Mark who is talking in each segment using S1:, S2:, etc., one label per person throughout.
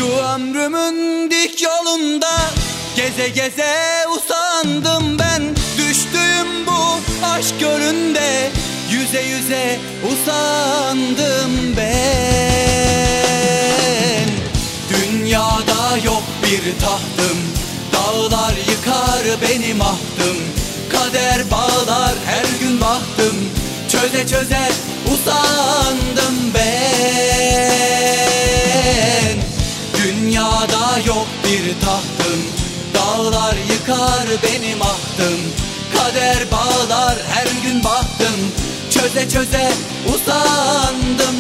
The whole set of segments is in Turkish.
S1: Ömrümün dik yolunda geze geze usandım ben. Düştüğüm bu aşk gölünde yüze yüze usandım ben. Dünyada yok bir tahtım, dağlar yıkar benim ahtım. Kader bağlar her gün bahtım, çöze çöze usandım ben. Dünyada yok bir tahtım, dağlar yıkar benim ahtım. Kader bağlar her gün bahtım, çöze çöze usandım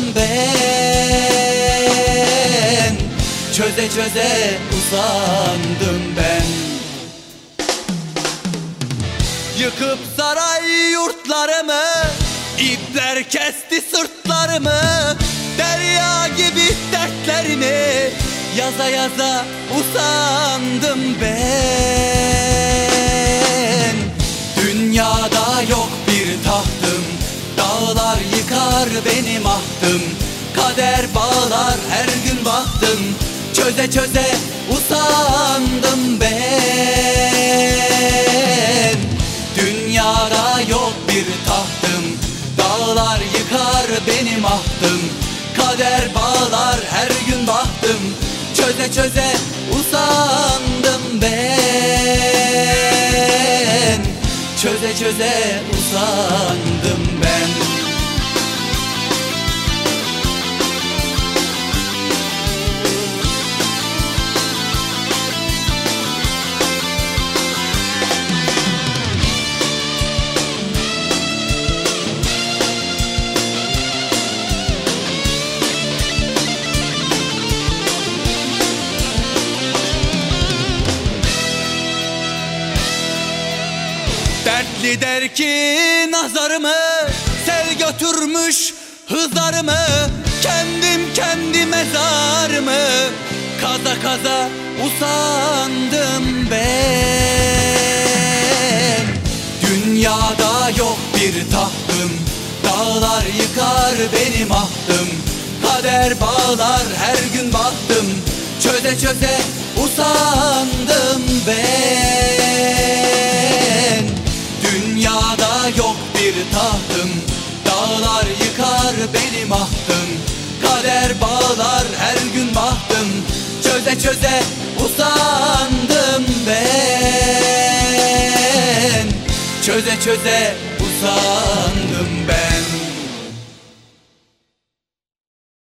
S1: ben. Çöze çöze usandım ben. Yıkıp saray yurtlarımı, ipler kesti sırtlarımı. Derya gibi dertlerini yaza yaza usandım ben. Dünyada yok bir tahtım, dağlar yıkar benim ahtım. Kader bağlar her gün bahtım, çöze çöze usandım ben. Dünyada yok bir tahtım, dağlar yıkar benim ahtım. Kader bağlar her gün bahtım, çöze çöze usandım ben. Çöze çöze usandım ben. Dertli der ki nazarımı, sel götürmüş hızlarımı. Kendim kendi mezarımı kaza kaza usandım ben. Dünyada yok bir tahtım, dağlar yıkar benim ahtım. Kader bağlar her gün bahtım, çöze çöze usandım ben. Dünyada yok bir tahtım, dağlar yıkar benim ahtım. Kader bağlar her gün bahtım, çöze çöze usandım ben. Çöze çöze usandım